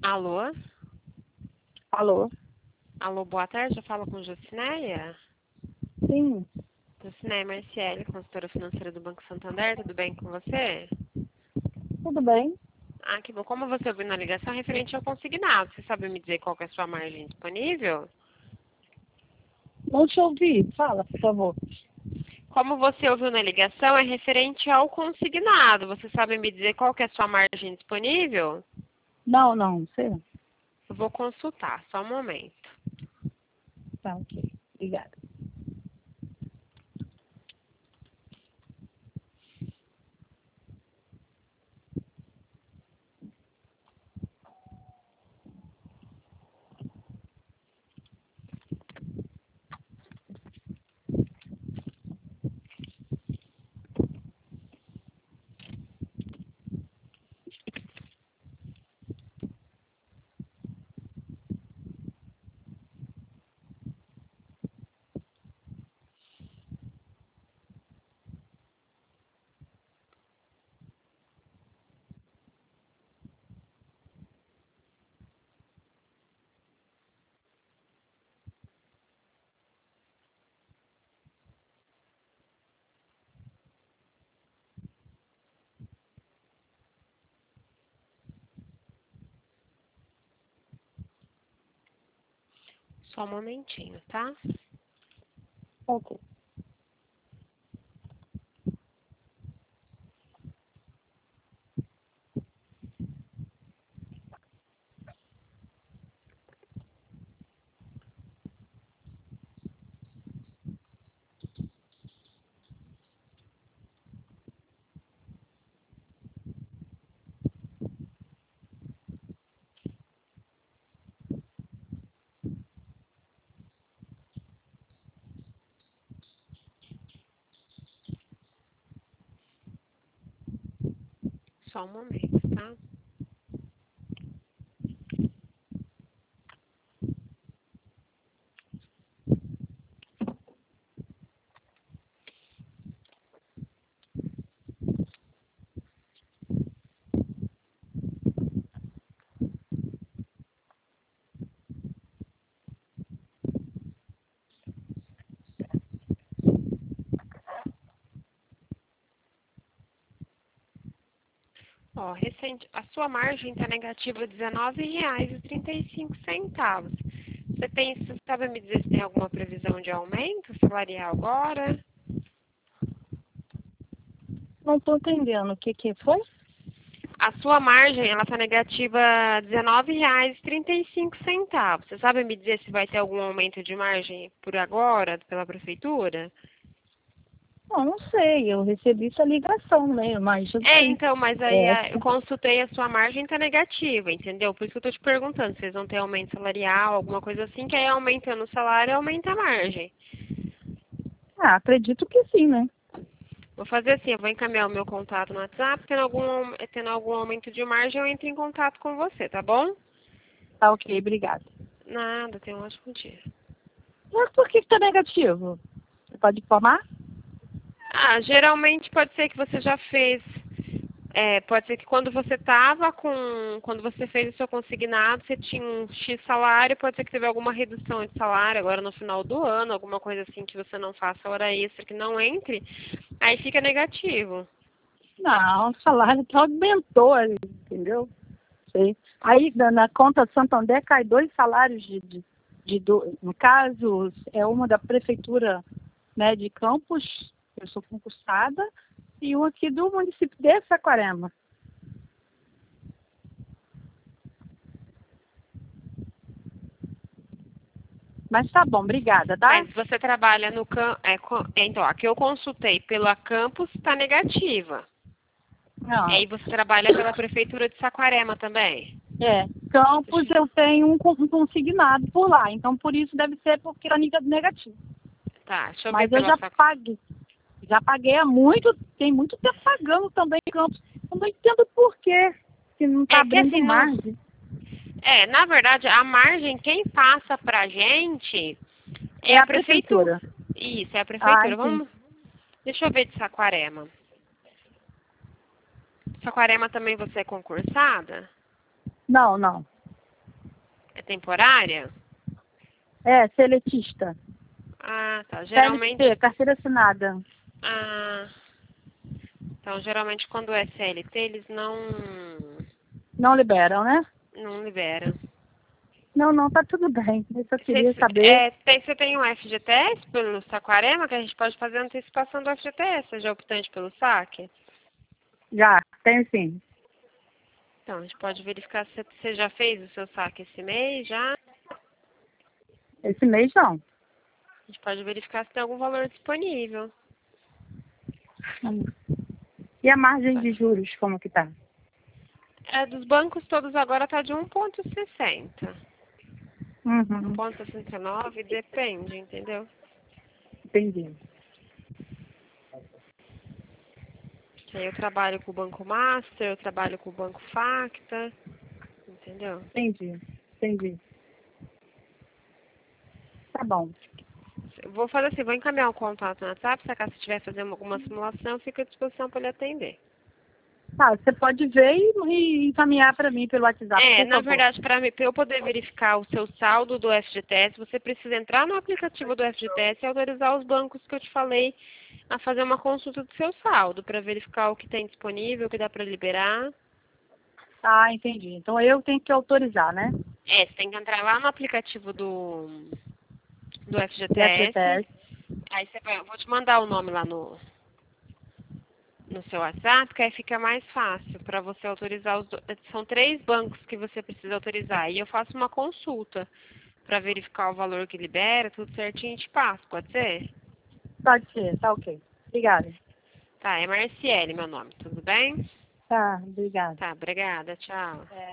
Alô? Alô? Alô, boa tarde. Eu falo com Jocineia. Sim, Jocineia Marciele, consultora financeira do Banco Santander. Tudo bem com você? tudo bem? Ah, que bom. Como você ouviu na ligação, referente ao consignado, você sabe me dizer qual que é a sua margem disponível? Não te ouvi. Fala, por favor. Como você ouviu na ligação, é referente ao consignado. Você sabe me dizer qual que é a sua margem disponível? Não, sei não. Eu vou consultar, só um momento. Tá, ok. Obrigada. Só um momentinho, tá? Ok. Só um momento, tá? Ó, a sua margem está negativa R$19,35. Você sabe me dizer se tem alguma previsão de aumento salarial agora? Não estou entendendo. O que foi? A sua margem, ela está negativa R$19,35. Você sabe me dizer se vai ter algum aumento de margem por agora, pela prefeitura? Não sei. Eu recebi essa ligação, né? Mas assim, Então, mas aí é, eu consultei a sua margem está negativa, entendeu? Por isso que eu tô te perguntando se vocês vão ter aumento salarial, alguma coisa assim, que aí aumentando o salário, aumenta a margem. acredito que sim, né? Vou fazer assim, eu vou encaminhar o meu contato no WhatsApp, tendo algum aumento de margem, eu entro em contato com você, tá bom? Tá, ok. Obrigada. Nada, tenha um ótimo dia. Mas por que está negativo? Você pode informar? Ah, geralmente pode ser que você já fez. Pode ser que quando você fez o seu consignado, você tinha um X salário, pode ser que teve alguma redução de salário agora no final do ano, alguma coisa assim que você não faça hora extra, que não entre, aí fica negativo. Não, o salário até aumentou, entendeu? Sei. Aí na conta Santander cai 2 salários no caso, é uma da prefeitura, né, de Campos, eu sou concursada, e um aqui do município de Saquarema. Mas tá bom, obrigada, tá? Mas você trabalha no então, a que eu consultei pela Campus está negativa. E Não, aí você trabalha pela Prefeitura de Saquarema também? Campos eu tenho um consignado por lá, então por isso deve ser porque é negativo. Tá, deixa eu ver Mas eu pela já paguei há muito, tem muito tempo pagando também Campos. Eu não entendo por quê, que não está É que abrindo assim, não. margem. Na verdade, a margem, quem passa pra gente é É a a prefeitura. prefeitura. Isso, é a Ah, prefeitura. entendi. Deixa eu ver de Saquarema. Saquarema também você é concursada? Não. temporária? É, seletista. Ah, tá. Geralmente... CLT, carteira assinada. Ah, então, geralmente quando é CLT, eles Não liberam, né? não liberam. Não, não, tá tudo bem. Eu só queria saber. Você tem um FGTS pelo Saquarema, que a gente pode fazer a antecipação do FGTS, seja optante pelo saque? Já, tenho sim. Então, a gente pode verificar se você já fez o seu saque esse mês, já. Esse mês não. A gente pode verificar se tem algum valor disponível. E a margem de juros, como que tá? Dos bancos todos agora tá de 1,60. Uhum, 1,69, depende, entendeu? entendi. Aí eu trabalho com o Banco Master, eu trabalho com o Banco Facta, entendeu? Entendi. Tá bom. Eu vou fazer assim, vou encaminhar um contato no WhatsApp, se acaso estiver fazendo alguma simulação, eu fico à disposição para ele atender. Tá, você pode ver e encaminhar para mim pelo WhatsApp, por Na favor. verdade, para eu poder verificar o seu saldo do FGTS, você precisa entrar no aplicativo do FGTS e autorizar os bancos que eu te falei a fazer uma consulta do seu saldo, para verificar o que tem disponível, o que dá para liberar. Ah, entendi. Então eu tenho que autorizar, né? Você tem que entrar lá no aplicativo do Do FGTS. FGTS. Aí eu vou te mandar o nome lá no seu WhatsApp, que aí fica mais fácil para você autorizar são 3 bancos que você precisa autorizar. E eu faço uma consulta para verificar o valor que libera, tudo certinho e te passo, pode ser? Pode ser, tá ok. Obrigada. Tá, é Marciele meu nome, tudo bem? Tá, obrigada. Tá, obrigada, tchau.